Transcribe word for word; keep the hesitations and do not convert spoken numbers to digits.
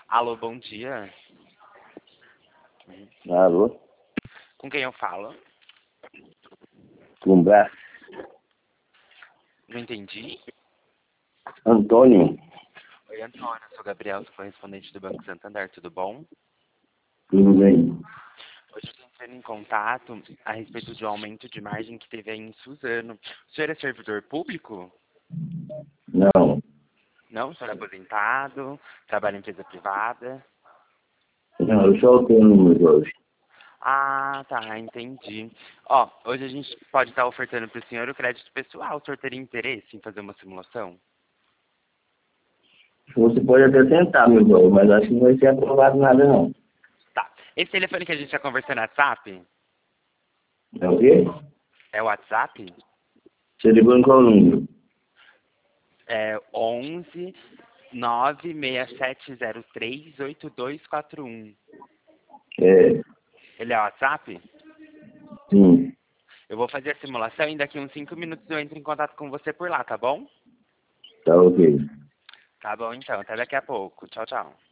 Alô, bom dia. Alô? Com quem eu falo? Com Brás. Não entendi. Antônio. Oi, Antônio. Eu sou Gabriel, sou correspondente do Banco Santander. Tudo bom? Tudo bem? Hoje eu estou entrando em contato a respeito de um aumento de margem que teve aí em Suzano. O senhor é servidor público? Não. Não? O senhor é aposentado? Trabalha em empresa privada? Não, eu sou autônomo, Jorge. Ah, tá, entendi. Ó, hoje a gente pode estar ofertando para o senhor o crédito pessoal. O senhor teria interesse em fazer uma simulação? Você pode até tentar, meu Jorge, mas acho que não vai ser aprovado nada, não. Tá. Esse telefone que a gente está conversando é WhatsApp? É o quê? É o WhatsApp? Você ligou em qual número? É onze nove seis sete zero três oito dois quatro um. É, Ele é o WhatsApp? sim. Eu vou fazer a simulação e daqui uns cinco minutos eu entro em contato com você por lá, tá bom? Tá ok. Tá bom então, até daqui a pouco. Tchau, tchau.